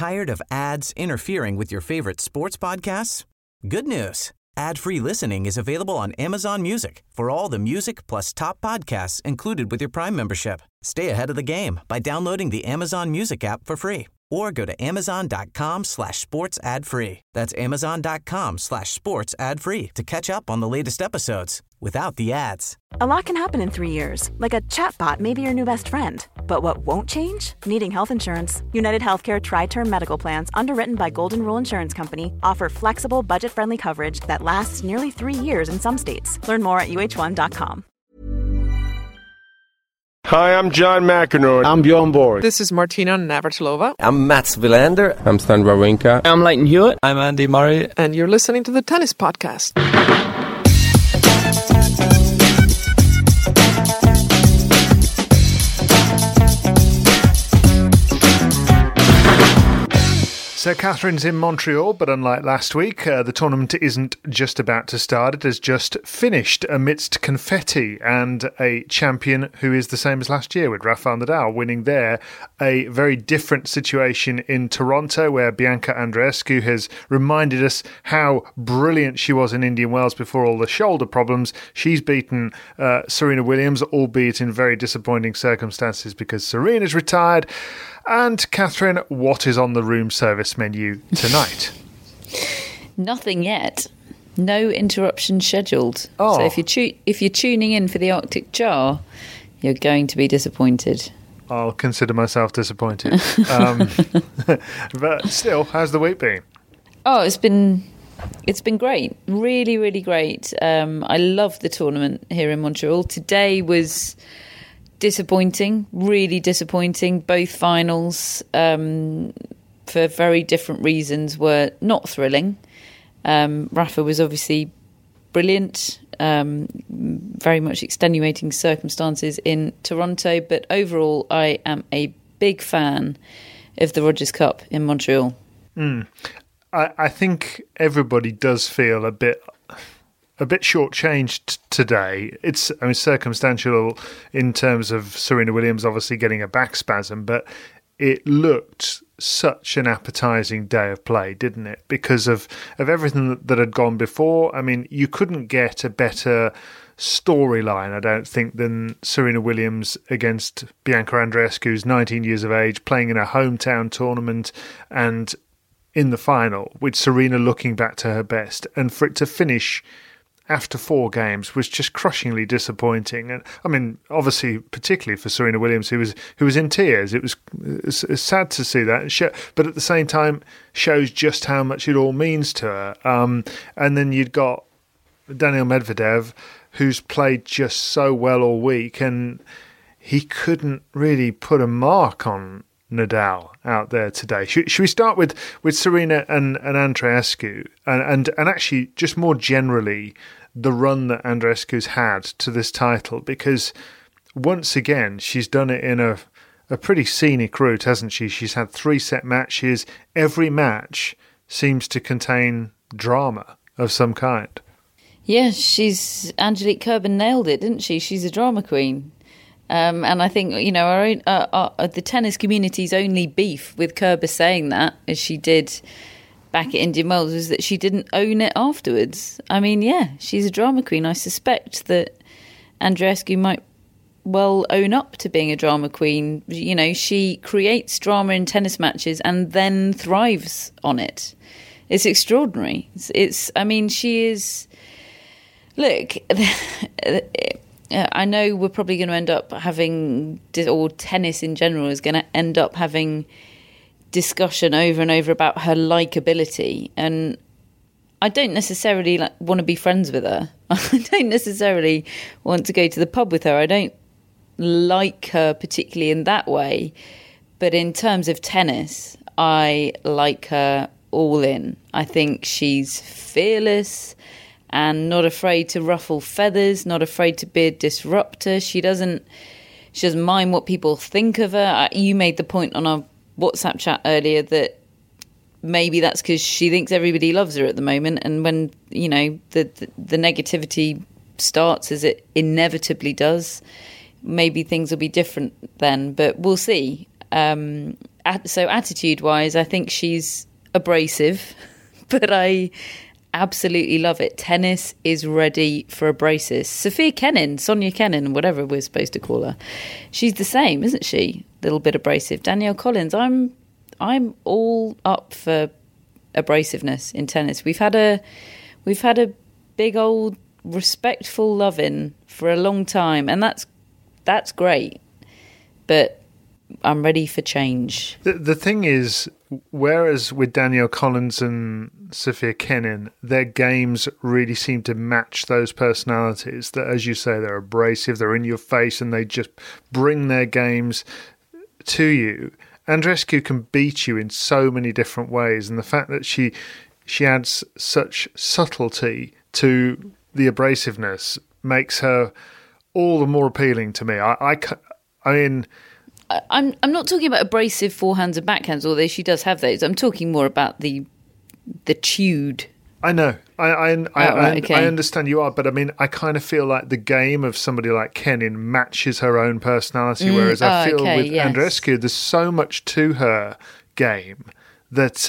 Tired of ads interfering with your favorite sports podcasts? Good news. Ad-free listening is available on Amazon Music for all the music plus top podcasts included with your Prime membership. Stay ahead of the game by downloading the Amazon Music app for free or go to amazon.com/sports ad free. That's amazon.com/sports ad free to catch up on the latest episodes without the ads. A lot can happen in 3 years, like a chatbot may be your new best friend. But what won't change? Needing health insurance. United Healthcare Tri-Term Medical Plans, underwritten by Golden Rule Insurance Company, offer flexible, budget-friendly coverage that lasts nearly 3 years in some states. Learn more at uh1.com. Hi, I'm John McEnroe. I'm Bjorn Borg. This is Martina Navratilova. I'm Mats Wilander. I'm Stan Wawrinka. I'm Leighton Hewitt. I'm Andy Murray. And you're listening to the Tennis Podcast. So Catherine's in Montreal, but unlike last week, the tournament isn't just about to start. It has just finished amidst confetti and a champion who is the same as last year, with Rafael Nadal winning there. A very different situation in Toronto, where Bianca Andreescu has reminded us how brilliant she was in Indian Wells before all the shoulder problems. She's beaten Serena Williams, albeit in very disappointing circumstances because Serena's retired. And Catherine, what is on the room service menu tonight? Nothing yet. No interruption scheduled. Oh. So if you're tuning in for the Arctic Jar, you're going to be disappointed. I'll consider myself disappointed. But still, how's the week been? Oh, it's been great. Really, really great. I love the tournament here in Montreal. Today was disappointing, really disappointing. Both finals, for very different reasons, were not thrilling. Rafa was obviously brilliant, very much extenuating circumstances in Toronto, but overall I am a big fan of the Rogers Cup in Montreal. I think everybody does feel a bit shortchanged today. It's circumstantial in terms of Serena Williams obviously getting a back spasm, but it looked such an appetising day of play, didn't it? Because of everything that had gone before. I mean, you couldn't get a better storyline, I don't think, than Serena Williams against Bianca Andreescu, who's 19 years of age, playing in a hometown tournament and in the final, with Serena looking back to her best. And for it to finish after 4 games was just crushingly disappointing. And I mean, obviously, particularly for Serena Williams, who was in tears. It was sad to see that, but at the same time, shows just how much it all means to her. And then you'd got Daniil Medvedev, who's played just so well all week, and he couldn't really put a mark on Nadal out there today. Should we start with Serena and Andreescu and actually just more generally the run that Andreescu's had to this title? Because once again she's done it in a pretty scenic route, hasn't she? She's had 3 set matches. Every match seems to contain drama of some kind. Yeah, Angelique Kerber nailed it, didn't she? She's a drama queen. And I think, our own, the tennis community's only beef with Kerber saying that, as she did back at Indian Wells, was that she didn't own it afterwards. I mean, yeah, she's a drama queen. I suspect that Andreescu might well own up to being a drama queen. She creates drama in tennis matches and then thrives on it. It's extraordinary. She is... Look... I know we're probably going to end up having, or tennis in general is going to end up having discussion over and over about her likability. And I don't necessarily want to be friends with her. I don't necessarily want to go to the pub with her. I don't like her particularly in that way. But in terms of tennis, I like her all in. I think she's fearless and not afraid to ruffle feathers, not afraid to be a disruptor. She doesn't mind what people think of her. You made the point on our WhatsApp chat earlier that maybe that's because she thinks everybody loves her at the moment, and when the negativity starts, as it inevitably does, maybe things will be different then. But we'll see. So attitude-wise, I think she's abrasive, but I absolutely love it. Tennis is ready for abrasives. Sophia Kenin, Sonia Kenin, whatever we're supposed to call her, she's the same, isn't she? A little bit abrasive. Danielle Collins, I'm all up for abrasiveness in tennis. We've had a big old respectful loving for a long time, and that's great. But I'm ready for change. The thing is, whereas with Danielle Collins and Sophia Kenin, their games really seem to match those personalities. That, as you say, they're abrasive, they're in your face, and they just bring their games to you. Andreescu can beat you in so many different ways, and the fact that she adds such subtlety to the abrasiveness makes her all the more appealing to me. I mean, I'm not talking about abrasive forehands and backhands, although she does have those. I'm talking more about the chewed. I know. Okay. I understand you are, but I mean, I kind of feel like the game of somebody like Kenin matches her own personality, whereas I feel with Andreescu, there's so much to her game that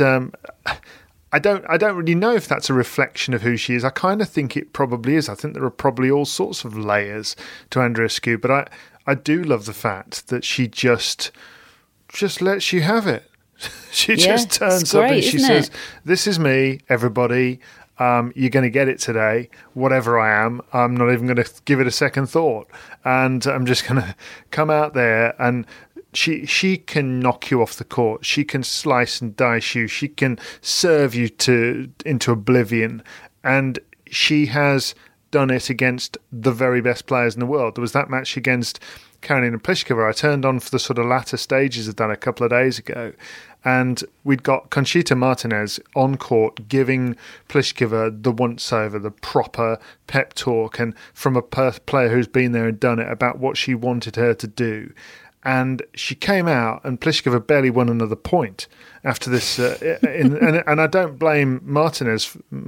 I don't really know if that's a reflection of who she is. I kind of think it probably is. I think there are probably all sorts of layers to Andreescu, but I do love the fact that she just lets you have it. She just turns up and she says, "This is me, everybody. You're going to get it today, whatever I am. I'm not even going to give it a second thought. And I'm just going to come out there." And she can knock you off the court. She can slice and dice you. She can serve you into oblivion. And she has done it against the very best players in the world. There was that match against Karolina Pliskova I turned on for the sort of latter stages of that a couple of days ago, and we'd got Conchita Martinez on court giving Pliskova the once-over, the proper pep talk, and from a player who's been there and done it about what she wanted her to do. And she came out, and Pliskova barely won another point after this. And I don't blame Martinez,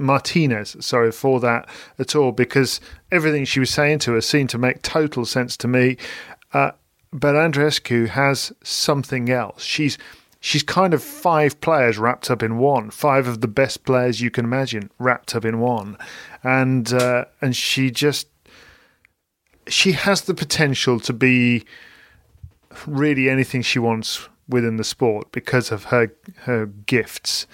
for that at all, because everything she was saying to her seemed to make total sense to me. But Andreescu has something else. She's kind of 5 players wrapped up in one, 5 of the best players you can imagine wrapped up in one, and she has the potential to be really anything she wants within the sport because of her gifts.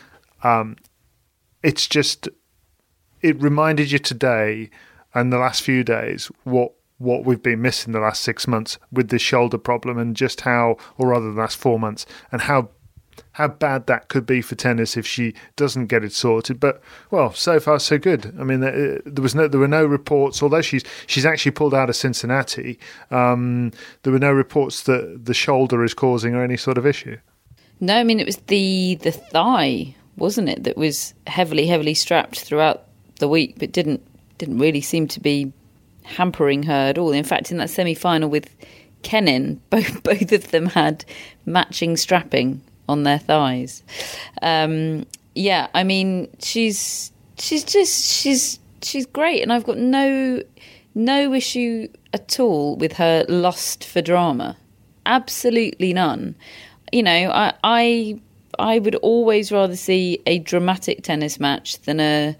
It reminded you today and the last few days what we've been missing the last 6 months with this shoulder problem, and just how, or rather the last 4 months, and how bad that could be for tennis if she doesn't get it sorted. But, well, so far so good. I mean, there were no reports, although she's actually pulled out of Cincinnati, there were no reports that the shoulder is causing her any sort of issue. No, I mean, it was the thigh, wasn't it, that was heavily strapped throughout the week, but didn't really seem to be hampering her at all. In fact, in that semi-final with Kenin, both of them had matching strapping on their thighs. I mean, she's great, and I've got no issue at all with her lust for drama. Absolutely none. You know, I would always rather see a dramatic tennis match than a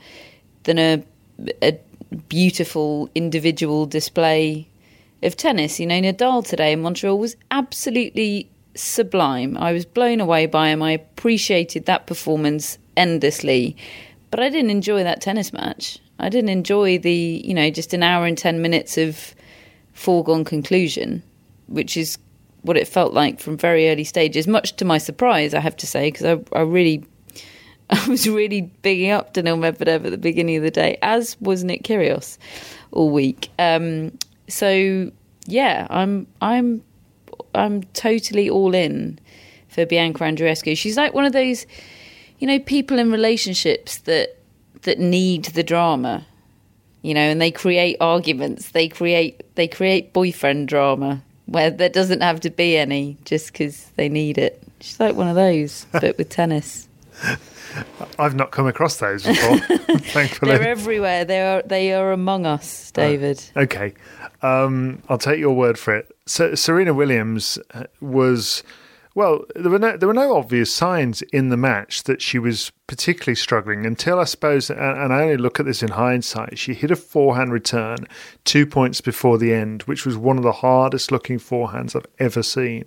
beautiful individual display of tennis. You know, Nadal today in Montreal was absolutely sublime. I was blown away by him. I appreciated that performance endlessly, but I didn't enjoy that tennis match. I didn't enjoy the, just an hour and 10 minutes of foregone conclusion, which is what it felt like from very early stages, much to my surprise, I have to say, because I was really bigging up Daniil Medvedev at the beginning of the day, as was Nick Kyrgios all week. So yeah, I'm totally all in for Bianca Andreescu. She's like one of those, people in relationships that need the drama, and they create arguments. They create boyfriend drama where there doesn't have to be any, just because they need it. She's like one of those, but with tennis. I've not come across those before, thankfully. They're everywhere. They are among us, David. Okay. I'll take your word for it. So Serena Williams was Well, there were no obvious signs in the match that she was particularly struggling until, I suppose, and I only look at this in hindsight, she hit a forehand return 2 points before the end, which was one of the hardest looking forehands I've ever seen.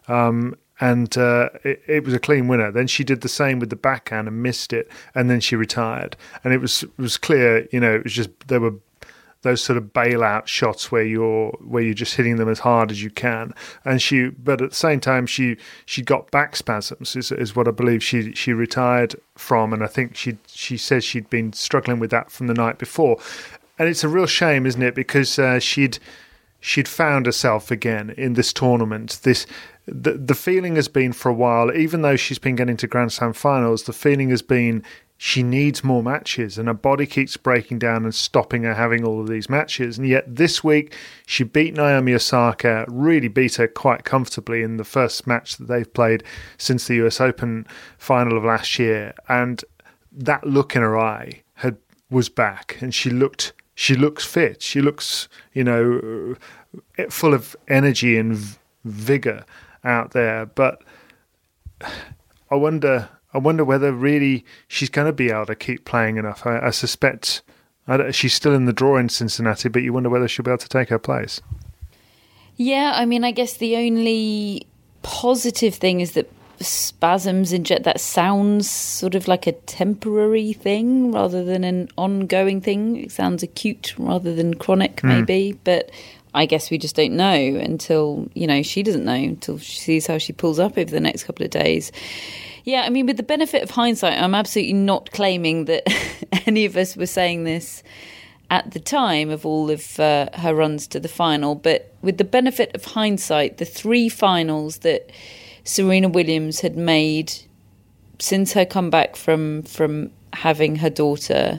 It was a clean winner. Then she did the same with the backhand and missed it, and then she retired. And it was clear, it was just there were those sort of bailout shots where you're just hitting them as hard as you can. But at the same time, she got back spasms, is what I believe she retired from, and I think she says she'd been struggling with that from the night before, and it's a real shame, isn't it? Because she'd found herself again in this tournament. The feeling has been for a while, even though she's been getting to Grand Slam finals, the feeling has been she needs more matches, and her body keeps breaking down and stopping her having all of these matches. And yet this week she beat Naomi Osaka, really beat her quite comfortably in the first match that they've played since the US Open final of last year. And that look in her eye was back, and she looks fit. She looks, full of energy and vigor out there. But I wonder whether really she's going to be able to keep playing enough. I suspect she's still in the draw in Cincinnati, but you wonder whether she'll be able to take her place. Yeah, I mean, I guess the only positive thing is that spasms that sounds sort of like a temporary thing rather than an ongoing thing. It sounds acute rather than chronic, maybe, but I guess we just don't know until, she doesn't know until she sees how she pulls up over the next couple of days. Yeah, I mean, with the benefit of hindsight, I'm absolutely not claiming that any of us were saying this at the time of all of her runs to the final. But with the benefit of hindsight, the 3 finals that Serena Williams had made since her comeback from having her daughter,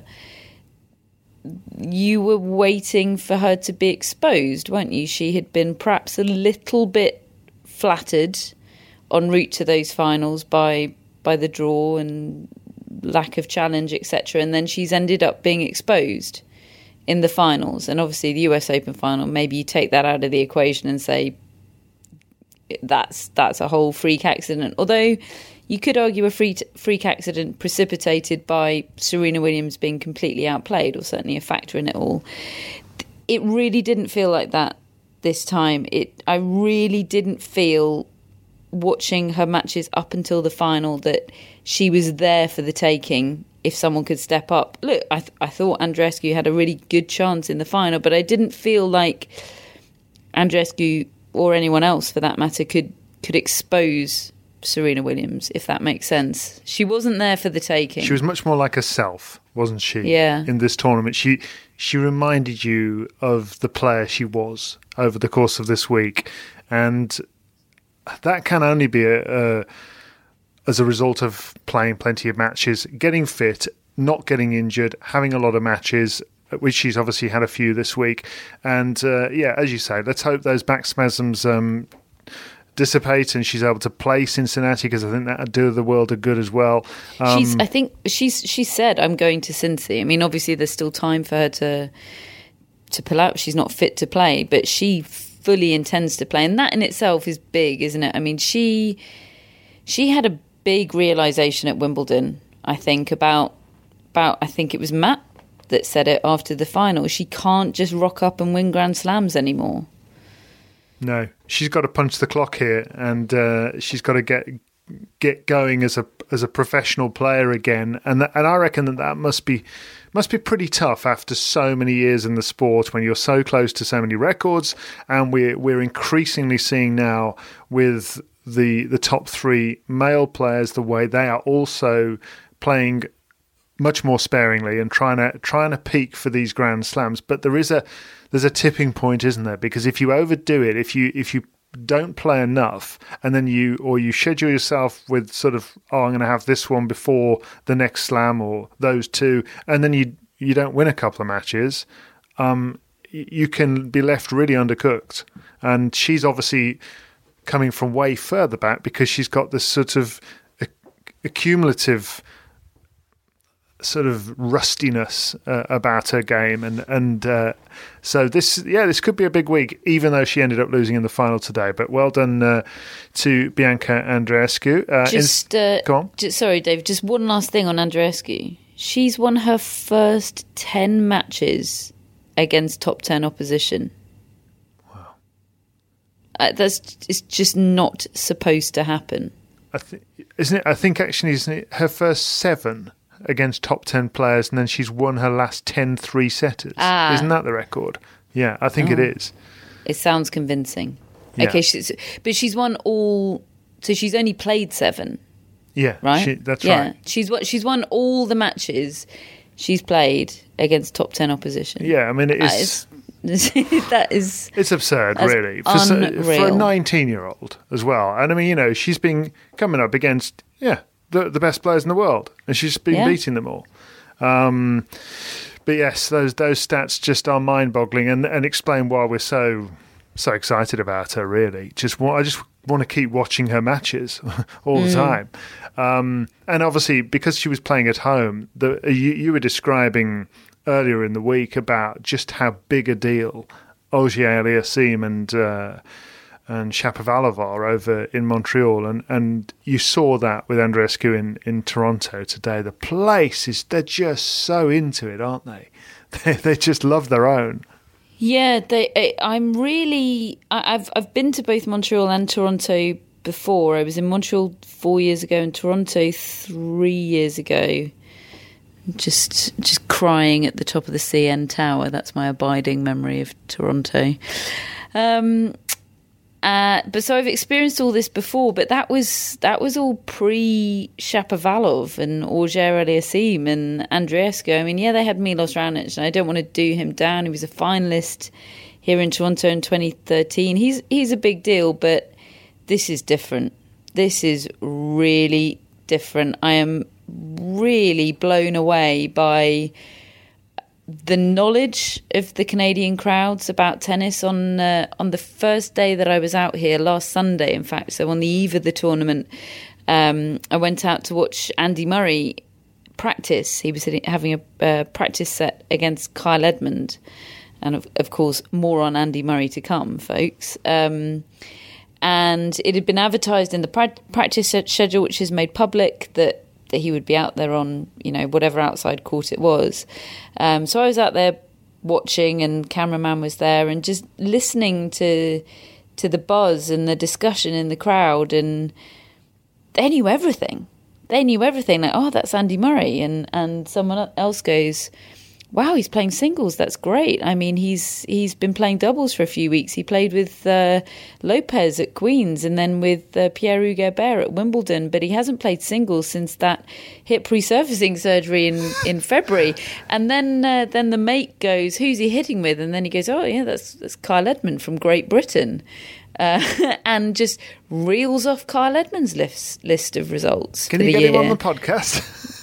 you were waiting for her to be exposed, weren't you? She had been perhaps a little bit flattered en route to those finals by the draw and lack of challenge, etc. And then she's ended up being exposed in the finals. And obviously the US Open final, maybe you take that out of the equation and say that's a whole freak accident. Although you could argue a freak accident precipitated by Serena Williams being completely outplayed, or certainly a factor in it all. It really didn't feel like that this time. I really didn't feel, watching her matches up until the final, that she was there for the taking if someone could step up. Look, I thought Andreescu had a really good chance in the final, but I didn't feel like Andreescu or anyone else for that matter could expose Serena Williams, if that makes sense. She wasn't there for the taking. She was much more like herself, wasn't she? Yeah. In this tournament, she reminded you of the player she was over the course of this week, and that can only be as a result of playing plenty of matches, getting fit, not getting injured, having a lot of matches, which she's obviously had a few this week. And as you say, let's hope those back spasms dissipate and she's able to play Cincinnati, because I think that would do the world a good as well. I think she said, I'm going to Cincy. I mean, obviously there's still time for her to pull out. She's not fit to play, but she fully intends to play, and that in itself is big, isn't it? I mean, she had a big realization at Wimbledon, I think, about I think it was Matt that said it after the final. She can't just rock up and win Grand Slams anymore. No, she's got to punch the clock here, and she's got to get going as a professional player again. And I reckon that must be pretty tough after so many years in the sport, when you're so close to so many records. And we're increasingly seeing now with the top 3 male players, the way they are also playing much more sparingly and trying to peak for these Grand Slams. But there's a tipping point, isn't there? Because if you overdo it, if you don't play enough, and then you schedule yourself with sort of, I'm going to have this one before the next slam, or those 2, and then you don't win a couple of matches, you can be left really undercooked. And she's obviously coming from way further back, because she's got this sort of accumulative sort of rustiness about her game, and so this could be a big week, even though she ended up losing in the final today. But well done to Bianca Andreescu. Go on. Sorry, Dave. Just one last thing on Andreescu. She's won her first 10 matches against top 10 opposition. Wow, it's just not supposed to happen. Isn't it her first 7 against top 10 players, and then she's won her last 10 3-setters. Isn't that the record? Yeah, I think it is. It sounds convincing. Yeah. Okay, but she's won all, so she's only played 7. Yeah, right. That's right. She's won all the matches she's played against top 10 opposition. Yeah, I mean it's absurd, really, for a 19-year-old as well. And I mean, she's been coming up against the best players in the world, and she's been beating them all. But yes, those stats just are mind-boggling, and explain why we're so excited about her. Really, I just want to keep watching her matches all the time. And obviously, because she was playing at home, you were describing earlier in the week about just how big a deal Auger-Aliassime and Shapovalov are over in Montreal, and you saw that with Andreescu in Toronto today. The place they're just so into it, aren't they? They just love their own. Yeah, I've been to both Montreal and Toronto before. I was in Montreal 4 years ago and Toronto 3 years ago. Just crying at the top of the CN Tower. That's my abiding memory of Toronto. But so I've experienced all this before, but that was all pre-Shapovalov and Auger-Aliassime and Andreescu. I mean, they had Milos Raonic, and I don't want to do him down. He was a finalist here in Toronto in 2013. He's a big deal, but this is different. This is really different. I am really blown away by the knowledge of the Canadian crowds about tennis on the first day that I was out here, last Sunday, in fact. So on the eve of the tournament, I went out to watch Andy Murray practice. He was having a practice set against Kyle Edmund. And of course, more on Andy Murray to come, folks. And it had been advertised in the practice schedule, which is made public, that he would be out there on, whatever outside court it was. So I was out there watching, and cameraman was there, and just listening to the buzz and the discussion in the crowd, and they knew everything. Like, oh, that's Andy Murray, and someone else goes, wow, he's playing singles. That's great. I mean, he's been playing doubles for a few weeks. He played with Lopez at Queen's, and then with Pierre-Hugues Herbert at Wimbledon, but he hasn't played singles since that hip resurfacing surgery in February. And then the mate goes, who's he hitting with? And then he goes, oh yeah, that's Kyle Edmund from Great Britain. And just reels off Kyle Edmund's list of results. Can you get him on the podcast?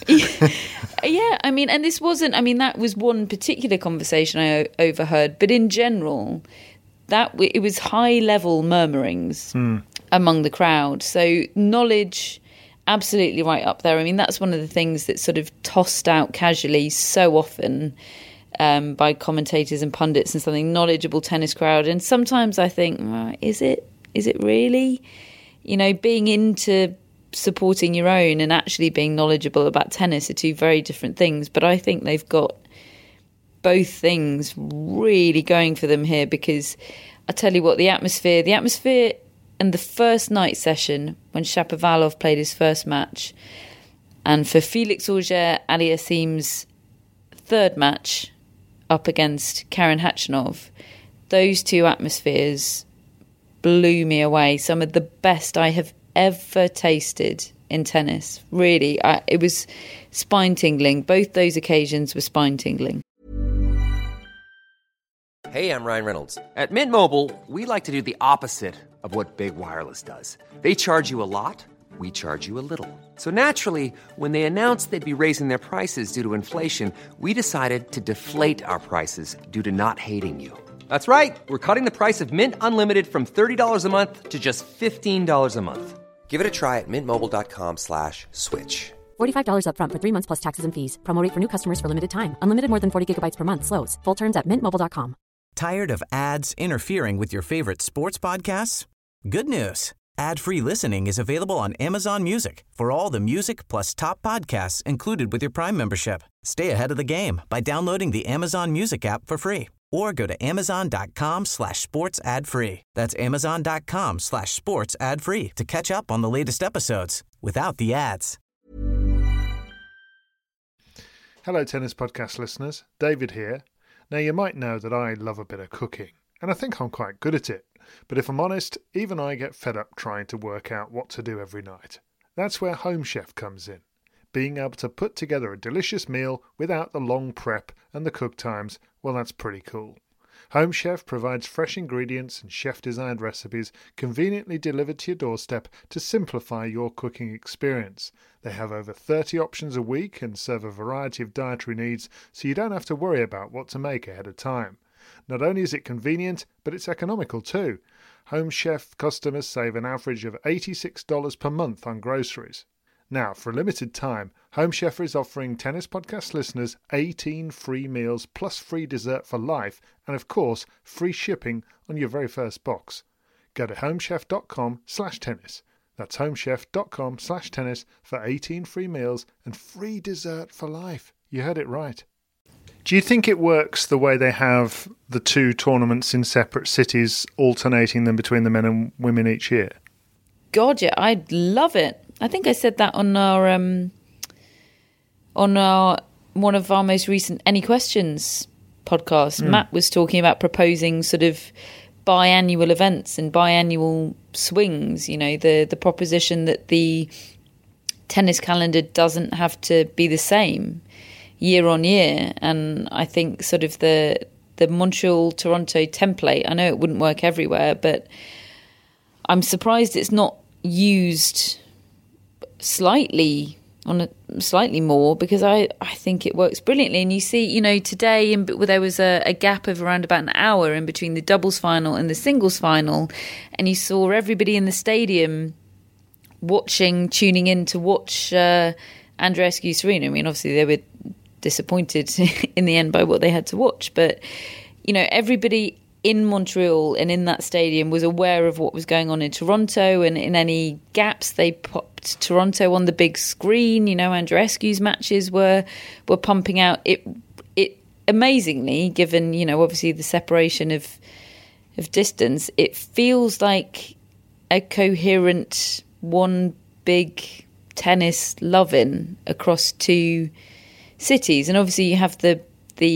Yeah, I mean, and that was one particular conversation I overheard, but in general, it was high-level murmurings among the crowd. So knowledge, absolutely right up there. I mean, that's one of the things that's sort of tossed out casually so often by commentators and pundits and something, knowledgeable tennis crowd. And sometimes I think, is it really? Being into supporting your own and actually being knowledgeable about tennis are two very different things. But I think they've got both things really going for them here, because I tell you what, the atmosphere and the first night session when Shapovalov played his first match, and for Felix Auger-Aliassime's third match up against Karen Khachanov, those two atmospheres blew me away. Some of the best I have ever tasted in tennis. Really, it was spine-tingling. Both those occasions were spine-tingling. Hey, I'm Ryan Reynolds. At Mint Mobile, we like to do the opposite of what Big Wireless does. They charge you a lot, we charge you a little. So naturally, when they announced they'd be raising their prices due to inflation, we decided to deflate our prices due to not hating you. That's right. We're cutting the price of Mint Unlimited from $30 a month to just $15 a month. Give it a try at mintmobile.com/switch. $45 up front for 3 months plus taxes and fees. Promo rate for new customers for limited time. Unlimited more than 40 gigabytes per month slows. Full terms at mintmobile.com. Tired of ads interfering with your favorite sports podcasts? Good news. Ad-free listening is available on Amazon Music for all the music plus top podcasts included with your Prime membership. Stay ahead of the game by downloading the Amazon Music app for free or go to amazon.com/sports ad free. That's amazon.com/sports ad free to catch up on the latest episodes without the ads. Hello, Tennis Podcast listeners. David here. Now, you might know that I love a bit of cooking, and I think I'm quite good at it. But if I'm honest, even I get fed up trying to work out what to do every night. That's where Home Chef comes in. Being able to put together a delicious meal without the long prep and the cook times, well, that's pretty cool. Home Chef provides fresh ingredients and chef-designed recipes conveniently delivered to your doorstep to simplify your cooking experience. They have over 30 options a week and serve a variety of dietary needs, so you don't have to worry about what to make ahead of time. Not only is it convenient, but it's economical too. Home Chef customers save an average of $86 per month on groceries. Now, for a limited time, Home Chef is offering Tennis Podcast listeners 18 free meals plus free dessert for life and, of course, free shipping on your very first box. Go to homechef.com/tennis. That's homechef.com/tennis for 18 free meals and free dessert for life. You heard it right. Do you think it works the way they have the two tournaments in separate cities, alternating them between the men and women each year? God, yeah, I'd love it. I think I said that on our one of our most recent Any Questions podcast. Matt was talking about proposing sort of biannual events and biannual swings. You know, the proposition that the tennis calendar doesn't have to be the same year on year. And I think sort of the Montreal-Toronto template, I know it wouldn't work everywhere, but I'm surprised it's not used slightly more, because I think it works brilliantly. And you see, you know, today there was a gap of around about an hour in between the doubles final and the singles final, and you saw everybody in the stadium tuning in to watch Andreescu Serena. I mean, obviously they were disappointed in the end by what they had to watch, but you know, everybody in Montreal and in that stadium was aware of what was going on in Toronto, and in any gaps they popped Toronto on the big screen. You know, Andreescu's matches were pumping out. It amazingly, given, you know, obviously the separation of distance, it feels like a coherent one big tennis loving across two cities. And obviously you have the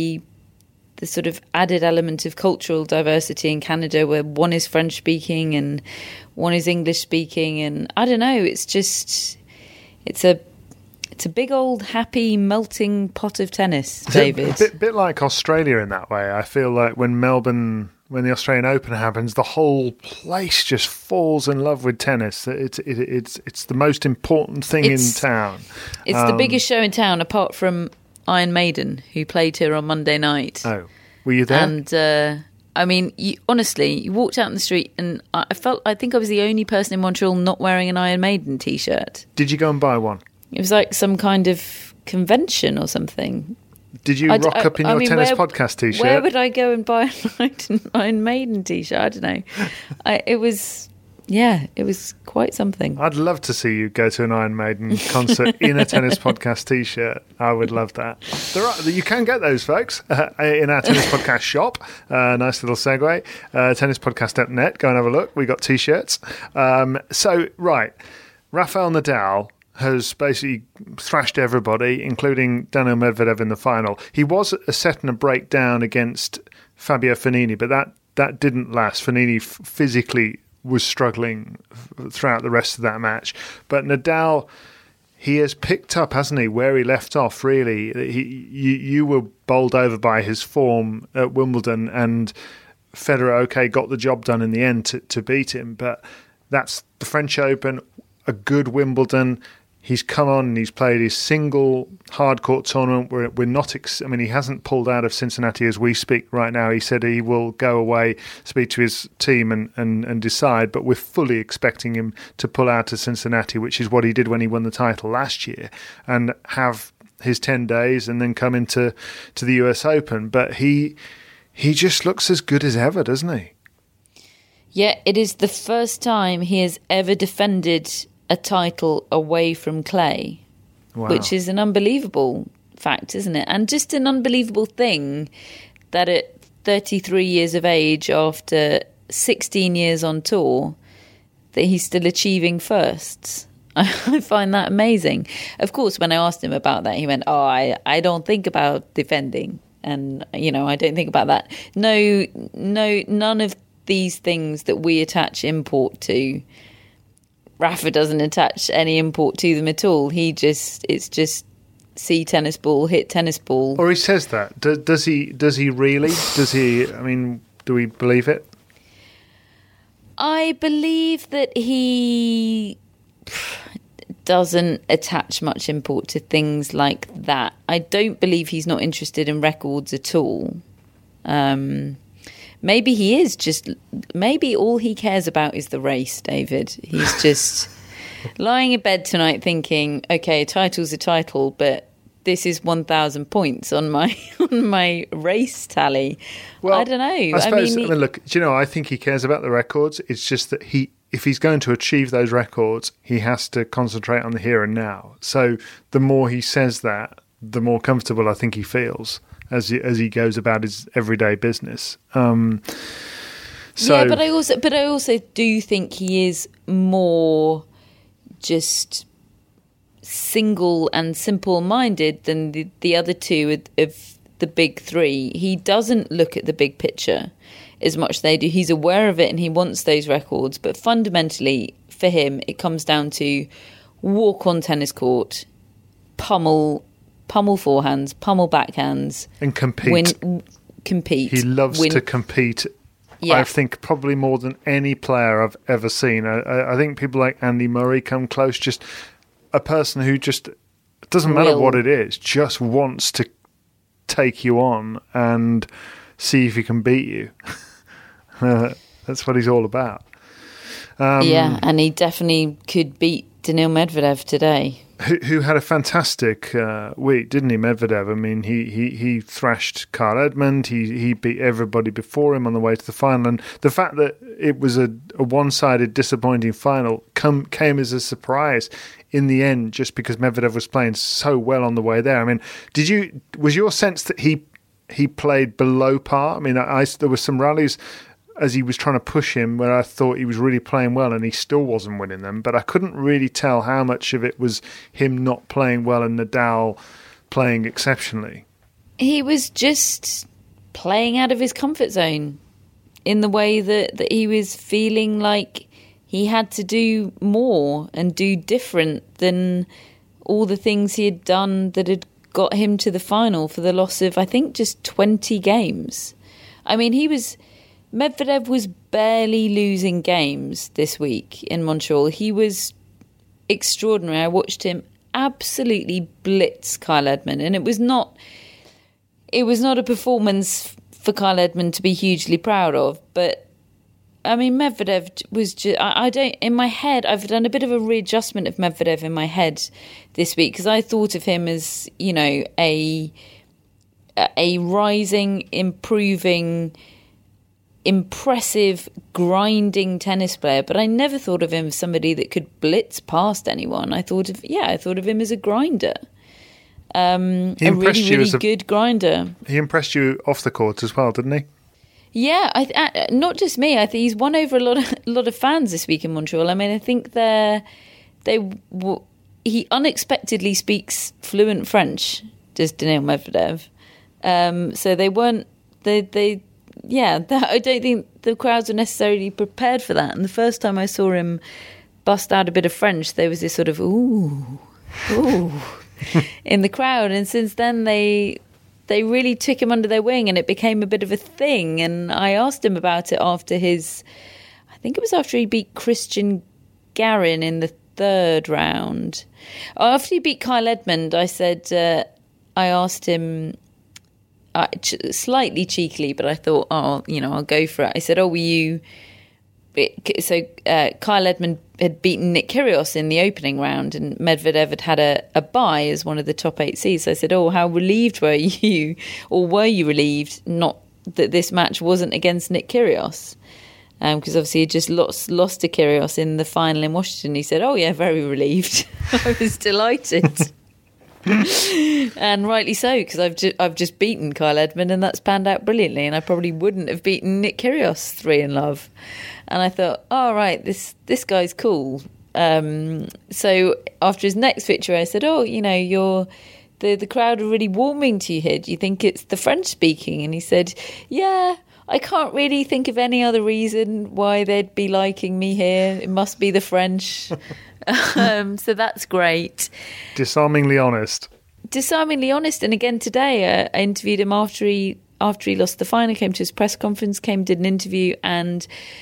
sort of added element of cultural diversity in Canada, where one is French speaking and one is English speaking, and I don't know, it's a big old happy melting pot of tennis, David. A bit like Australia in that way. I feel like when the Australian Open happens, the whole place just falls in love with tennis. It's the most important thing in town. It's the biggest show in town, apart from Iron Maiden, who played here on Monday night. Oh, were you there? And I mean, you walked out in the street, and I think I was the only person in Montreal not wearing an Iron Maiden T-shirt. Did you go and buy one? It was like some kind of convention or something. Did you rock up in your Tennis Podcast T-shirt? Where would I go and buy an Iron Maiden T-shirt? I don't know. It was quite something. I'd love to see you go to an Iron Maiden concert in a Tennis Podcast T-shirt. I would love that. You can get those, folks, in our Tennis Podcast shop. Nice little segue. Tennispodcast.net. Go and have a look. We got T-shirts. Right. Rafael Nadal has basically thrashed everybody, including Daniil Medvedev in the final. He was a set and a break down against Fabio Fognini, but that didn't last. Fognini physically was struggling throughout the rest of that match. But Nadal, he has picked up, hasn't he, where he left off, really. You were bowled over by his form at Wimbledon, and Federer, got the job done in the end to beat him. But that's the French Open, a good Wimbledon. he's come on and he's played his single hard court tournament where we're not. He hasn't pulled out of Cincinnati as we speak right now. He said he will go away, speak to his team and decide. But we're fully expecting him to pull out of Cincinnati, which is what he did when he won the title last year, and have his 10 days and then come into the US Open. But he just looks as good as ever, doesn't he? Yeah, it is the first time he has ever defended a title away from clay, which is an unbelievable fact, isn't it? And just an unbelievable thing that at 33 years of age, after 16 years on tour, that he's still achieving firsts. I find that amazing. Of course, when I asked him about that, he went, I don't think about defending. And, I don't think about that. No, none of these things that we attach import to, Rafa doesn't attach any import to them at all. It's just see tennis ball, hit tennis ball. Or he says that. Does he really? Do we believe it? I believe that he doesn't attach much import to things like that. I don't believe he's not interested in records at all. Maybe he is maybe all he cares about is the race, David. He's just lying in bed tonight thinking, okay, a title's a title, but this is 1,000 points on my race tally. Well, I don't know. I suppose, look, I think he cares about the records. It's just that if he's going to achieve those records, he has to concentrate on the here and now. So the more he says that, the more comfortable I think he feels as he goes about his everyday business. But I also do think he is more just single and simple-minded than the other two of the big three. He doesn't look at the big picture as much as they do. He's aware of it and he wants those records, but fundamentally for him it comes down to walk on tennis court, pummel forehands, pummel backhands, and compete. Compete. He loves to compete. Yeah. I think probably more than any player I've ever seen. I think people like Andy Murray come close. Just a person who just doesn't matter what it is, just wants to take you on and see if he can beat you. That's what he's all about. And he definitely could beat Daniil Medvedev today. Who had a fantastic week, didn't he, Medvedev? I mean, he thrashed Kyle Edmund. He beat everybody before him on the way to the final. And the fact that it was a one-sided, disappointing final came as a surprise in the end, just because Medvedev was playing so well on the way there. I mean, was your sense that he played below par? I mean, there were some rallies as he was trying to push him where I thought he was really playing well and he still wasn't winning them, but I couldn't really tell how much of it was him not playing well and Nadal playing exceptionally. He was just playing out of his comfort zone in the way that he was feeling like he had to do more and do different than all the things he had done that had got him to the final for the loss of, I think, just 20 games. I mean, Medvedev was barely losing games this week in Montreal. He was extraordinary. I watched him absolutely blitz Kyle Edmund, and it was not a performance for Kyle Edmund to be hugely proud of. But I mean, Medvedev was just. In my head, I've done a bit of a readjustment of Medvedev in my head this week because I thought of him as, a rising, improving, impressive, grinding tennis player, but I never thought of him as somebody that could blitz past anyone. I thought of him as a grinder, a really good grinder. He impressed you off the court as well, didn't he? Yeah, not just me. I think he's won over a lot of fans this week in Montreal. I mean, I think he unexpectedly speaks fluent French, does Daniil Medvedev. So they weren't I don't think the crowds were necessarily prepared for that. And the first time I saw him bust out a bit of French, there was this sort of ooh in the crowd. And since then, they really took him under their wing, and it became a bit of a thing. And I asked him about it after I think it was after he beat Christian Garin in the third round. After he beat Kyle Edmund, I said, I asked him slightly cheekily, but I thought, I'll go for it. I said, were you... So Kyle Edmund had beaten Nick Kyrgios in the opening round, and Medvedev had a bye as one of the top 8 seeds. So I said, how relieved were you? Or were you relieved not that this match wasn't against Nick Kyrgios? Because obviously he just lost to Kyrgios in the final in Washington. He said, very relieved. I was delighted. And rightly so, because I've just beaten Kyle Edmund, and that's panned out brilliantly, and I probably wouldn't have beaten Nick Kyrgios 3-love. And I thought, right, this guy's cool. So after his next victory, I said, the crowd are really warming to you here. Do you think it's the French speaking? And he said, yeah, I can't really think of any other reason why they'd be liking me here. It must be the French. So that's great. Disarmingly honest. And again today, I interviewed him after he lost the final, came to his press conference, did an interview, and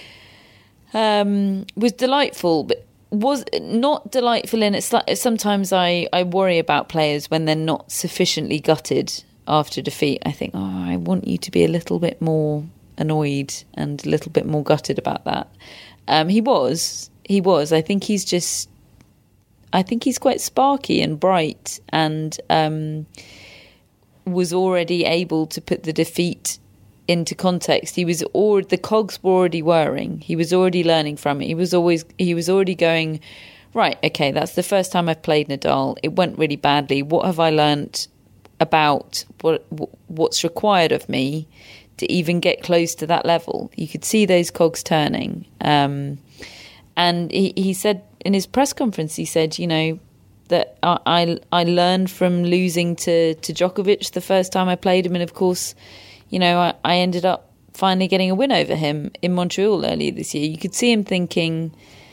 was delightful, but was not delightful in it. Sometimes I worry about players when they're not sufficiently gutted after defeat. I think, I want you to be a little bit more annoyed and a little bit more gutted about that. He was. I think he's quite sparky and bright, and was already able to put the defeat into context. The cogs were already whirring. He was already learning from it. He was already going, right, okay, that's the first time I've played Nadal. It went really badly. What have I learnt about what's required of me to even get close to that level? You could see those cogs turning. And he said in his press conference, he said, that I learned from losing to Djokovic the first time I played him. And of course, I ended up finally getting a win over him in Montreal earlier this year. You could see him thinking,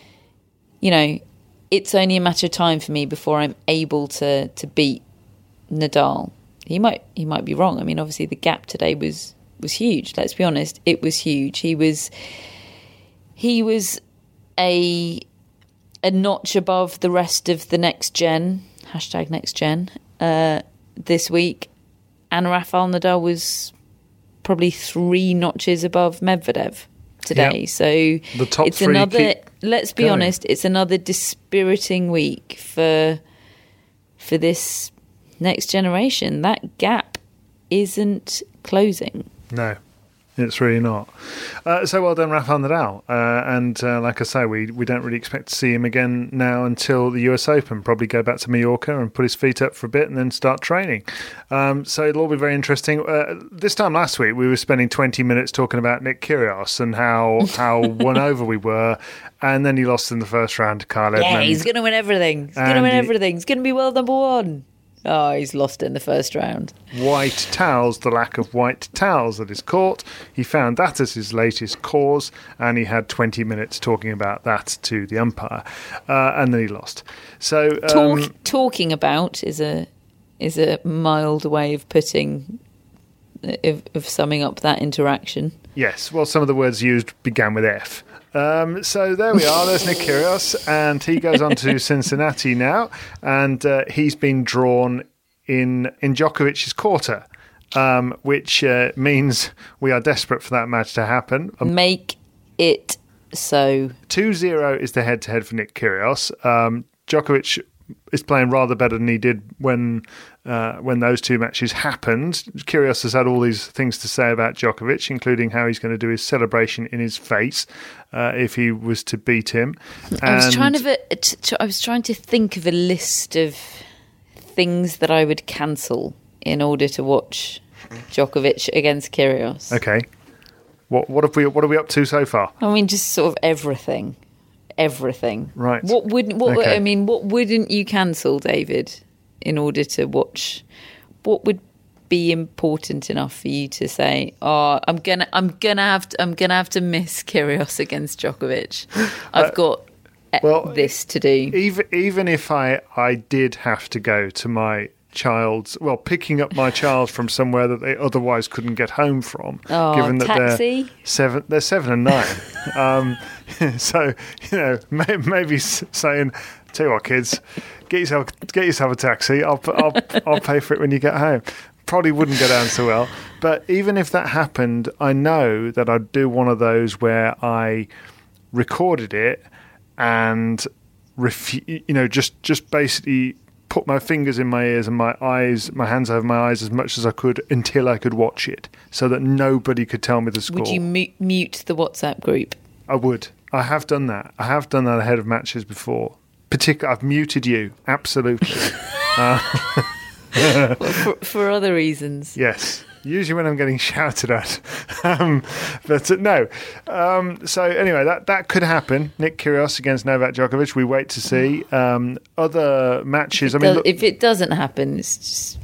it's only a matter of time for me before I'm able to beat Nadal. He might be wrong. I mean, obviously the gap today was huge. Let's be honest, it was huge. He was a notch above the rest of the next gen, #NextGen, this week. And Rafael Nadal was probably 3 notches above Medvedev today. Yep. So the top it's 3 another, let's be honest, it's another dispiriting week for this next generation. That gap isn't closing. No. It's really not. So well done, Rafael Nadal. And like I say, we don't really expect to see him again now until the US Open. Probably go back to Mallorca and put his feet up for a bit and then start training. So it'll all be very interesting. This time last week, we were spending 20 minutes talking about Nick Kyrgios and how won over we were. And then he lost in the first round to Kyle Edmund. Yeah, he's going to win everything. He's going to be world number 1. Oh, he's lost it in the first round. White towels, the lack of white towels at his court. He found that as his latest cause, and he had 20 minutes talking about that to the umpire, and then he lost. So talking about is a mild way of putting of summing up that interaction. Yes, well, some of the words used began with F. So there we are. There's Nick Kyrgios, and he goes on to Cincinnati now, and he's been drawn in Djokovic's quarter, which means we are desperate for that match to happen. Make it so. 2-0 is the head-to-head for Nick Kyrgios. Djokovic is playing rather better than he did when those two matches happened. Kyrgios has had all these things to say about Djokovic, including how he's going to do his celebration in his face if he was to beat him. I was trying to think of a list of things that I would cancel in order to watch Djokovic against Kyrgios. Okay, what are we up to so far? I mean, just sort of everything. Right. What wouldn't you cancel, David, in order to watch? What would be important enough for you to say, I'm gonna have to miss Kyrgios against Djokovic. I've got this to do. Even if I did have to go to my picking up my child from somewhere that they otherwise couldn't get home from, given that taxi? they're 7 and 9. So maybe saying Tell you what, kids, get yourself a taxi. I'll pay for it when you get home. Probably wouldn't go down so well. But even if that happened, I know that I'd do one of those where I recorded it and just basically put my fingers in my ears and my hands over my eyes as much as I could until I could watch it, so that nobody could tell me the score. Would you mute the WhatsApp group? I would. I have done that. I have done that ahead of matches before. Particularly, I've muted you. Absolutely. For other reasons. Yes. Usually when I'm getting shouted at. But no. So anyway, that could happen. Nick Kyrgios against Novak Djokovic. We wait to see. Other matches. If it doesn't happen, it's just...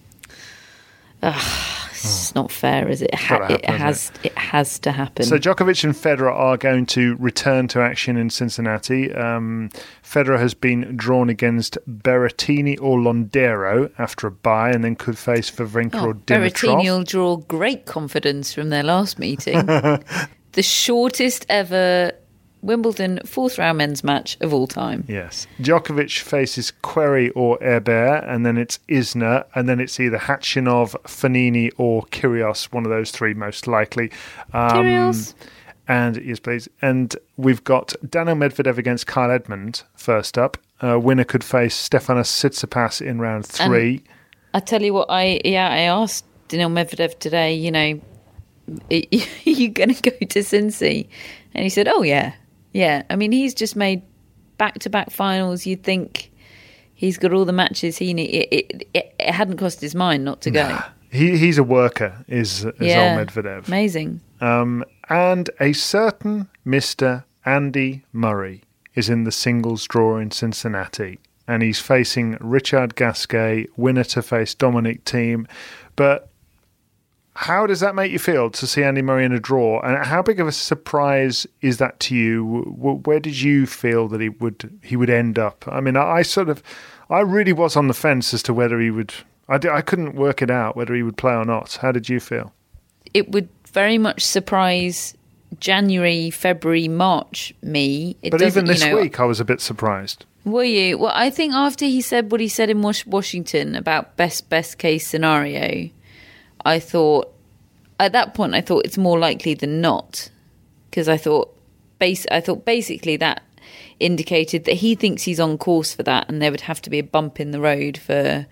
it's not fair, is it? It has to happen. So Djokovic and Federer are going to return to action in Cincinnati. Federer has been drawn against Berrettini or Londero after a bye, and then could face Wawrinka or Dimitrov. Berrettini will draw great confidence from their last meeting. The shortest ever Wimbledon fourth round men's match of all time. Yes. Djokovic faces Querrey or Herbert, and then it's Isner, and then it's either Khachanov, Fognini or Kyrgios, one of those three most likely. Kyrgios. And yes, please. And we've got Daniil Medvedev against Kyle Edmund first up. Winner could face Stefanos Tsitsipas in round 3. And I tell you what, I asked Daniil Medvedev today, are you going to go to Cincy? And he said, oh, yeah. Yeah, I mean, he's just made back-to-back finals. You'd think he's got all the matches he needs. It hadn't crossed his mind not to go. Nah. He's a worker, is old Medvedev. Amazing. And a certain Mr. Andy Murray is in the singles draw in Cincinnati. And he's facing Richard Gasquet, winner to face Dominic Thiem. But how does that make you feel to see Andy Murray in a draw? And how big of a surprise is that to you? Where did you feel that he would end up? I mean, I really was on the fence as to whether he would. I couldn't work it out whether he would play or not. How did you feel? It would very much surprise January, February, March me. But even this week, I was a bit surprised. Were you? Well, I think after he said what he said in Washington about best case scenario, I thought, at that point, it's more likely than not, because I thought basically that indicated that he thinks he's on course for that, and there would have to be a bump in the road for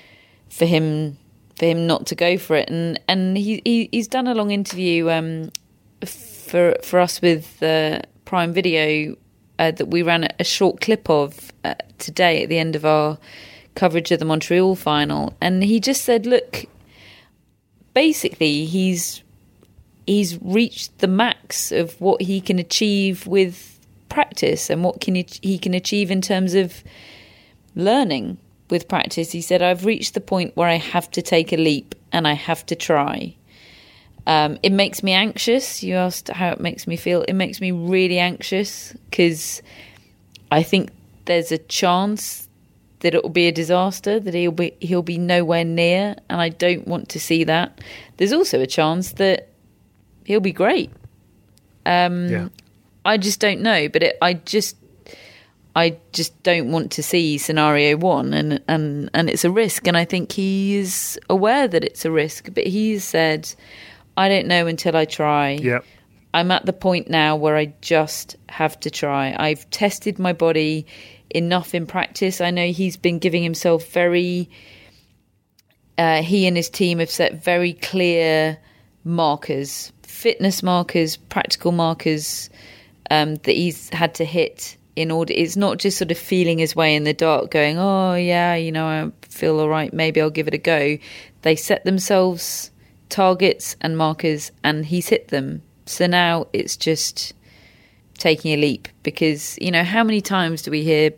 him not to go for it. And he's done a long interview for us with Prime Video that we ran a short clip of today at the end of our coverage of the Montreal final, and he just said, look, basically, he's reached the max of what he can achieve with practice and what he can achieve in terms of learning with practice. He said, I've reached the point where I have to take a leap and I have to try. It makes me anxious. You asked how it makes me feel. It makes me really anxious because I think there's a chance that it will be a disaster, that he'll be nowhere near, and I don't want to see that. There's also a chance that he'll be great. I just don't know, but I just don't want to see scenario one, and it's a risk, and I think he is aware that it's a risk, but he's said, I don't know until I try. Yep. I'm at the point now where I just have to try. I've tested my body enough in practice. I know he's been giving himself he and his team have set very clear markers, fitness markers, practical markers that he's had to hit in order. It's not just sort of feeling his way in the dark going, oh yeah, I feel all right, maybe I'll give it a go. They set themselves targets and markers and he's hit them. So now it's just taking a leap, because how many times do we hear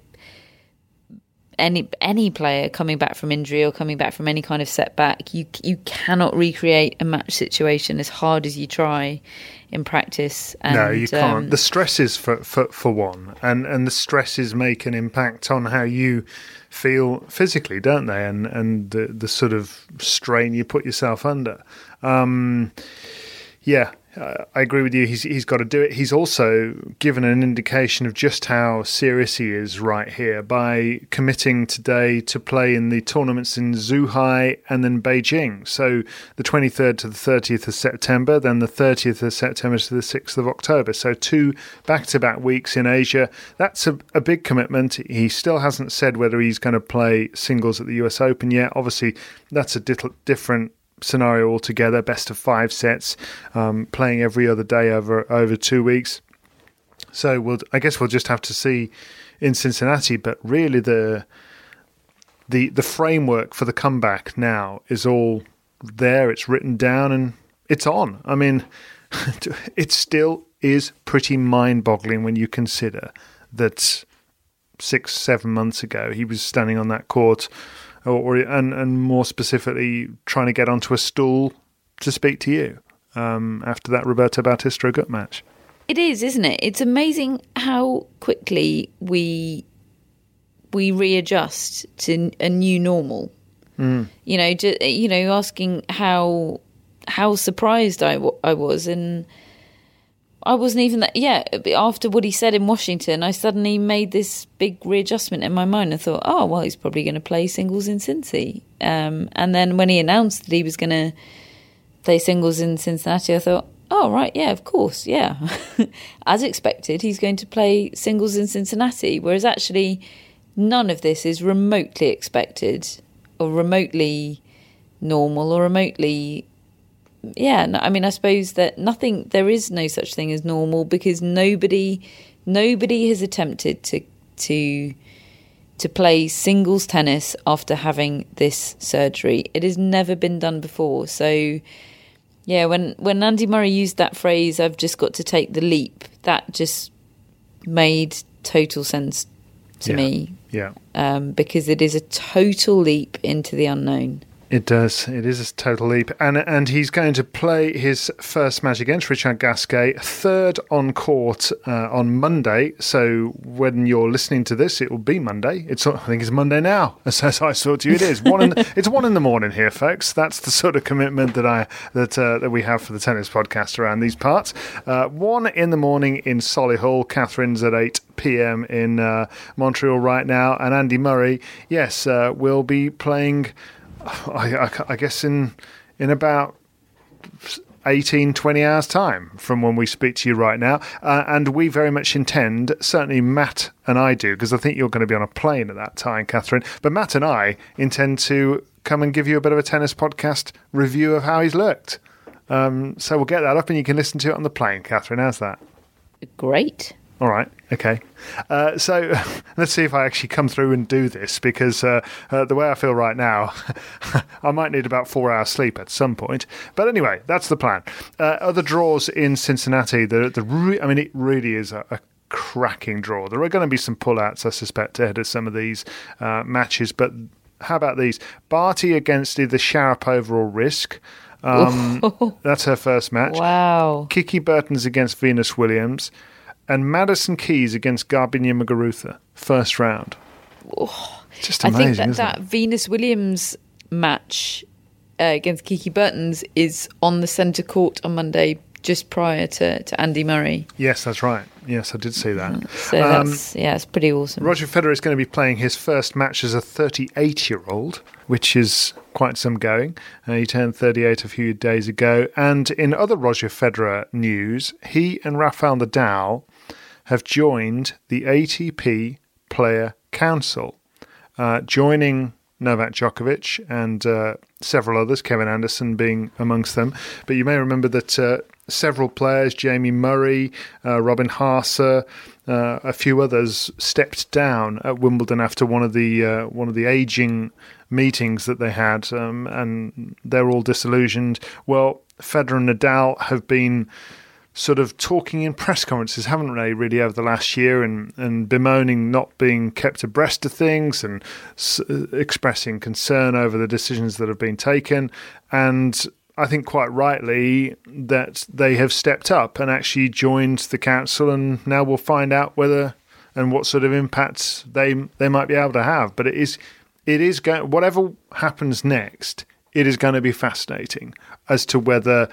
any player coming back from injury or coming back from any kind of setback, you cannot recreate a match situation as hard as you try in practice. And, no, you can't. The stresses for one, and the stresses make an impact on how you feel physically, don't they? And the sort of strain you put yourself under. Yeah, I agree with you. He's got to do it. He's also given an indication of just how serious he is right here by committing today to play in the tournaments in Zhuhai and then Beijing. So the 23rd to the 30th of September, then the 30th of September to the 6th of October. So 2 back-to-back weeks in Asia. That's a big commitment. He still hasn't said whether he's going to play singles at the US Open yet. Obviously, that's a different scenario altogether, best of 5 sets, playing every other day over 2 weeks. So I guess we'll just have to see in Cincinnati. But really, the framework for the comeback now is all there. It's written down and it's on. I mean, it still is pretty mind-boggling when you consider that 6-7 months ago he was standing on that court. And more specifically, trying to get onto a stool to speak to you after that Roberto Bautista Agut match. It is, isn't it? It's amazing how quickly we readjust to a new normal. Asking how surprised I was, and I wasn't even that. Yeah, after what he said in Washington, I suddenly made this big readjustment in my mind. I thought, oh, well, he's probably going to play singles in Cincy. And then when he announced that he was going to play singles in Cincinnati, I thought, oh, right, yeah, of course, yeah. As expected, he's going to play singles in Cincinnati, whereas actually none of this is remotely expected or remotely normal or remotely... Yeah, no, I mean, I suppose that there is no such thing as normal because nobody has attempted to play singles tennis after having this surgery. It has never been done before. So, yeah, when Andy Murray used that phrase, "I've just got to take the leap," that just made total sense to me. Yeah. Because it is a total leap into the unknown. It does. It is a total leap. And he's going to play his first match against Richard Gasquet, third on court on Monday. So when you're listening to this, it will be Monday. I think it's Monday now. As I saw to you, it is. It's 1 in the morning here, folks. That's the sort of commitment that we have for the tennis podcast around these parts. 1 in the morning in Solihull. Catherine's at 8 p.m. in Montreal right now. And Andy Murray, yes, will be playing... I guess in about 18, 20 hours' time from when we speak to you right now. And we very much intend, certainly Matt and I do, because I think you're going to be on a plane at that time, Catherine, but Matt and I intend to come and give you a bit of a tennis podcast review of how he's looked. So we'll get that up and you can listen to it on the plane, Catherine. How's that? Great. All right, okay. So let's see if I actually come through and do this because the way I feel right now, I might need about 4 hours sleep at some point. But anyway, that's the plan. Other draws in Cincinnati, it really is a cracking draw. There are going to be some pullouts, I suspect, ahead of some of these matches. But how about these? Barty against either Sharapova or Risk. That's her first match. Wow. Kiki Bertens against Venus Williams. And Madison Keys against Garbiñe Muguruza, first round. Oh, just amazing, I think that Venus Williams match against Kiki Bertens is on the centre court on Monday, just prior to Andy Murray. Yes, that's right. Yes, I did see that. So it's pretty awesome. Roger Federer is going to be playing his first match as a 38-year-old, which is quite some going. He turned 38 a few days ago. And in other Roger Federer news, he and Rafael Nadal have joined the ATP Player Council, joining Novak Djokovic and several others, Kevin Anderson being amongst them. But you may remember that several players, Jamie Murray, Robin Haase, a few others, stepped down at Wimbledon after one of the aging meetings that they had, and they're all disillusioned. Well, Federer and Nadal have been sort of talking in press conferences, haven't they, really, over the last year, and bemoaning not being kept abreast of things and expressing concern over the decisions that have been taken. And I think quite rightly that they have stepped up and actually joined the council, and now we'll find out whether and what sort of impacts they might be able to have. But it is going, whatever happens next, it is going to be fascinating as to whether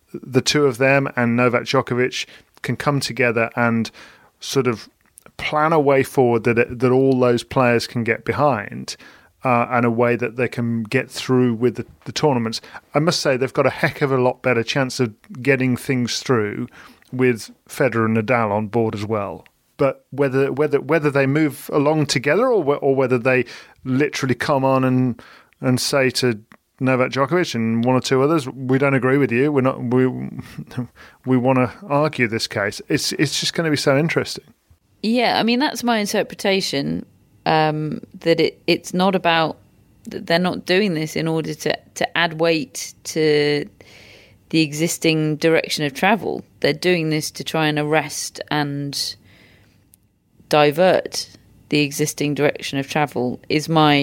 the two of them and Novak Djokovic can come together and sort of plan a way forward that all those players can get behind, and a way that they can get through with the tournaments, I must say they've got a heck of a lot better chance of getting things through with Federer and Nadal on board as well. But whether they move along together or whether they literally come on and say to Novak Djokovic and one or two others, we don't agree with you. We want to argue this case. It's just going to be so interesting. Yeah, I mean that's my interpretation. That it's not about that they're not doing this in order to add weight to the existing direction of travel. They're doing this to try and arrest and divert the existing direction of travel. Is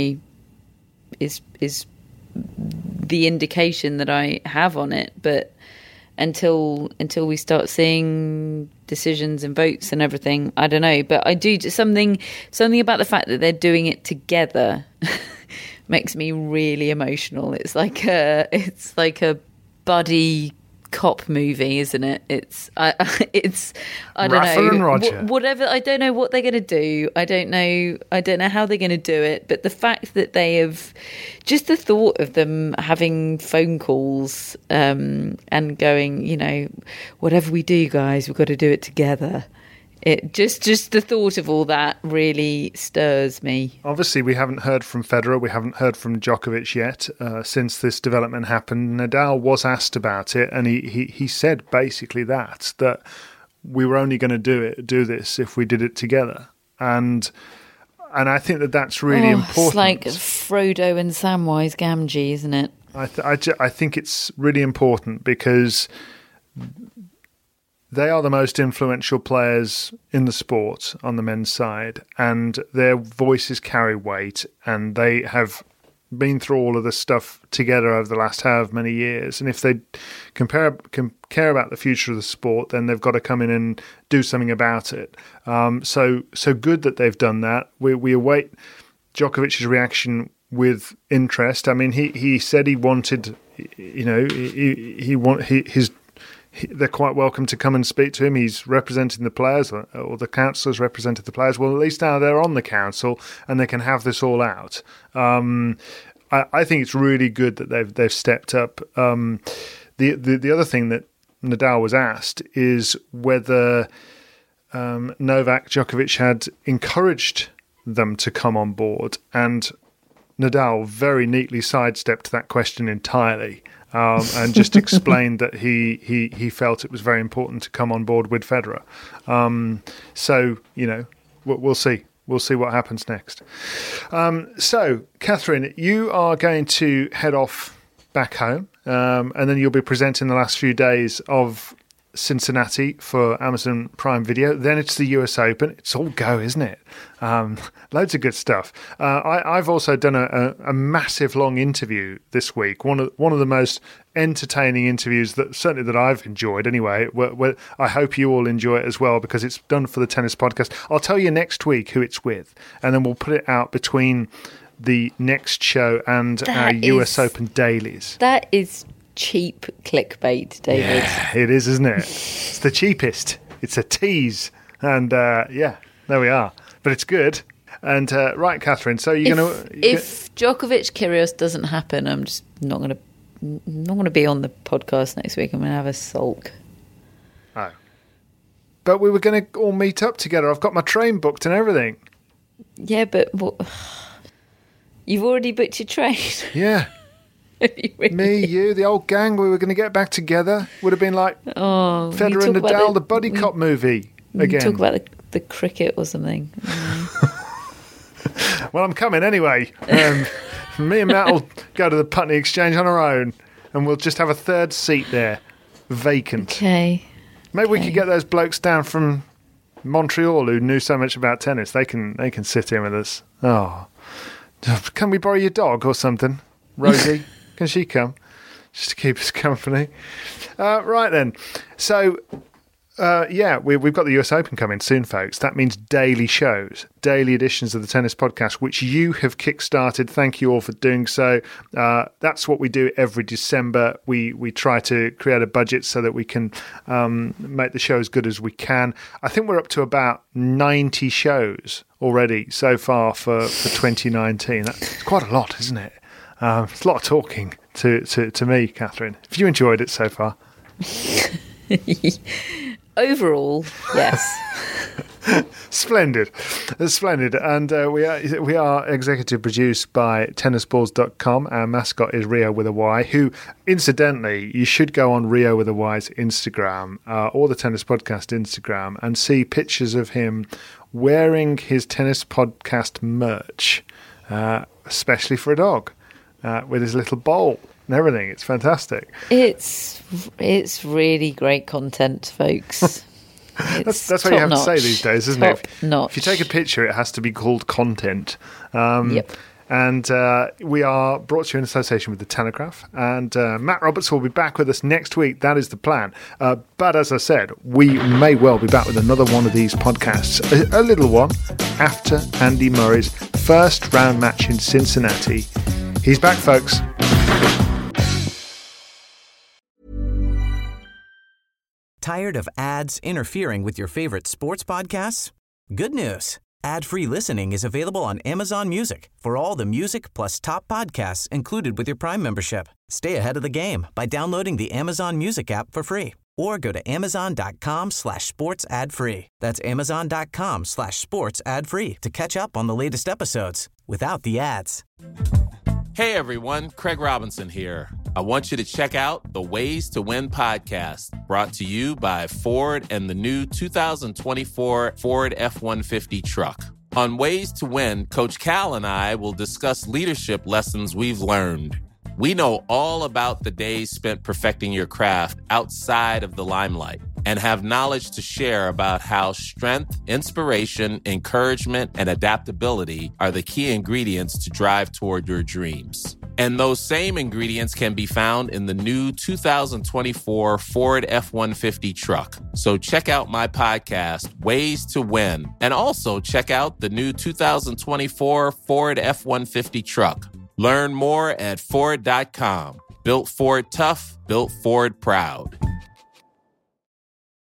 the indication that I have on it, but until we start seeing decisions and votes and everything, I don't know. But I do something about the fact that they're doing it together makes me really emotional. It's like a buddy cop movie, isn't it? I don't Rafa know. And Roger. Whatever. I don't know what they're going to do. I don't know how they're going to do it. But the fact that they have, just the thought of them having phone calls and going, whatever we do, guys, we've got to do it together. It just the thought of all that really stirs me. Obviously, we haven't heard from Federer, we haven't heard from Djokovic yet since this development happened. Nadal was asked about it, and he said basically that we were only going to do this if we did it together, and I think that's really important. It's like Frodo and Samwise Gamgee, isn't it? I think it's really important because they are the most influential players in the sport on the men's side, and their voices carry weight, and they have been through all of this stuff together over the last however many years. And if they can care about the future of the sport, then they've got to come in and do something about it. So good that they've done that. We await Djokovic's reaction with interest. I mean, he said he wanted, they're quite welcome to come and speak to him. He's representing the players, or the council has represented the players. Well, at least now they're on the council and they can have this all out. I think it's really good that they've stepped up. The other thing that Nadal was asked is whether Novak Djokovic had encouraged them to come on board, and Nadal very neatly sidestepped that question entirely. And just explained that he felt it was very important to come on board with Federer. So, we'll see. We'll see what happens next. So, Catherine, you are going to head off back home, and then you'll be presenting the last few days of Cincinnati for Amazon Prime Video. Then it's the US Open. It's all go, isn't it? Loads of good stuff. I've also done a massive long interview this week. One of the most entertaining interviews that I've enjoyed. Anyway, I hope you all enjoy it as well because it's done for the Tennis Podcast. I'll tell you next week who it's with, and then we'll put it out between the next show and our US Open dailies. That is cheap clickbait, David. Yeah, it is, isn't it? It's the cheapest. It's a tease. And there we are. But it's good. And right, Catherine, so you're going to... If Djokovic Kyrgios doesn't happen, I'm just not going to be on the podcast next week. I'm going to have a sulk. Oh. But we were going to all meet up together. I've got my train booked and everything. Yeah, but you've already booked your train. Yeah. Really? Me, you, the old gang, we were going to get back together. Would have been like Federer and Nadal, the buddy cop movie again. Talk about the cricket or something. Well, I'm coming anyway. Me and Matt will go to the Putney Exchange on our own, and we'll just have a third seat there, vacant. Okay. Maybe we could get those blokes down from Montreal who knew so much about tennis. They can sit in with us. Oh, can we borrow your dog or something, Rosie? Can she come? Just to keep us company. Right then. So, we've got the US Open coming soon, folks. That means daily shows, daily editions of the Tennis Podcast, which you have kickstarted. Thank you all for doing so. That's what we do every December. We try to create a budget so that we can make the show as good as we can. I think we're up to about 90 shows already so far for 2019. That's quite a lot, isn't it? It's a lot of talking to me, Catherine. Have you enjoyed it so far? Overall, yes. Splendid. And we are executive produced by tennisballs.com. Our mascot is Rio with a Y, who, incidentally, you should go on Rio with a Y's Instagram or the Tennis Podcast Instagram and see pictures of him wearing his Tennis Podcast merch, especially for a dog, with his little bowl and everything. It's fantastic. It's really great content, folks. That's what you have to say these days, isn't it? Notch. If you take a picture, it has to be called content. Yep. And we are brought to you in association with The Telegraph. And Matt Roberts will be back with us next week. That is the plan. But as I said, we may well be back with another one of these podcasts, a little one, after Andy Murray's first round match in Cincinnati. He's back, folks. Tired of ads interfering with your favorite sports podcasts? Good news. Ad-free listening is available on Amazon Music for all the music plus top podcasts included with your Prime membership. Stay ahead of the game by downloading the Amazon Music app for free or go to amazon.com/sports ad free. That's amazon.com/sports ad free to catch up on the latest episodes without the ads. Hey everyone, Craig Robinson here. I want you to check out the Ways to Win podcast, brought to you by Ford and the new 2024 Ford F-150 truck. On Ways to Win, Coach Cal and I will discuss leadership lessons we've learned. We know all about the days spent perfecting your craft outside of the limelight and have knowledge to share about how strength, inspiration, encouragement, and adaptability are the key ingredients to drive toward your dreams. And those same ingredients can be found in the new 2024 Ford F-150 truck. So check out my podcast, Ways to Win, and also check out the new 2024 Ford F-150 truck. Learn more at Ford.com. Built Ford tough, built Ford proud.